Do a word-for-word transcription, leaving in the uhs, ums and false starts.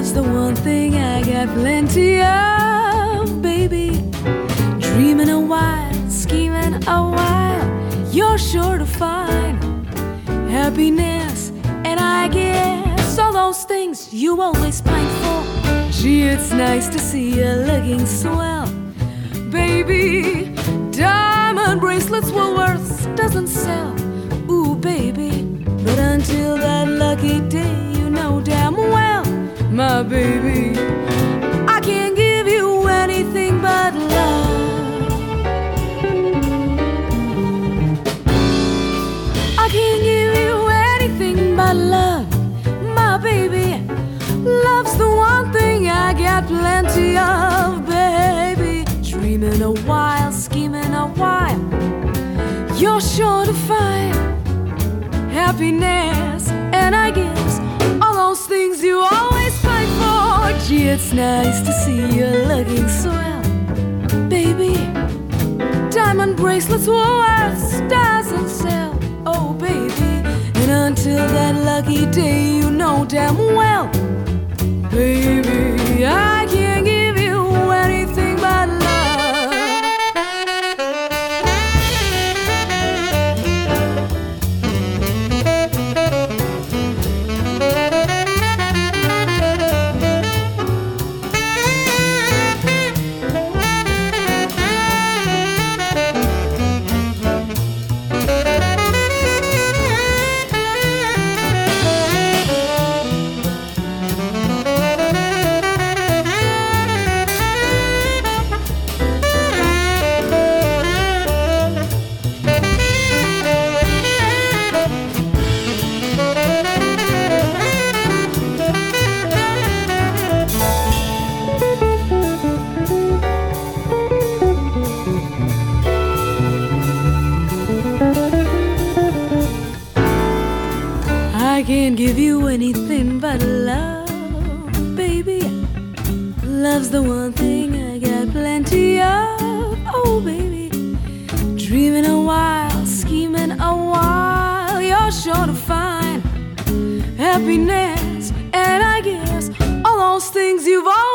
Love's the one thing I got plenty of, baby. Dreaming a while, scheming a while, you're sure to find happiness. And I guess all those things you always pine for. Gee, it's nice to see you looking swell, baby. Diamond bracelets Woolworths doesn't sell, ooh, baby. But until that lucky day, you know damn well, my baby, I can't give you anything but love. I can't give you anything but love, my baby. Love's the one thing I got plenty of, baby. Dreaming a while, scheming a while, you're sure to find happiness. And I guess all those things you always fight for. Gee, it's nice to see you looking swell, baby. Diamond bracelets Woolworths doesn't sell, oh, baby. And until that lucky day, you know damn well, baby, I can't give you anything but love. I can't give you anything but love, baby. Love's the one thing I got plenty of, oh, baby. Dreaming a while, scheming a while, you're sure to find happiness. And I guess all those things you've always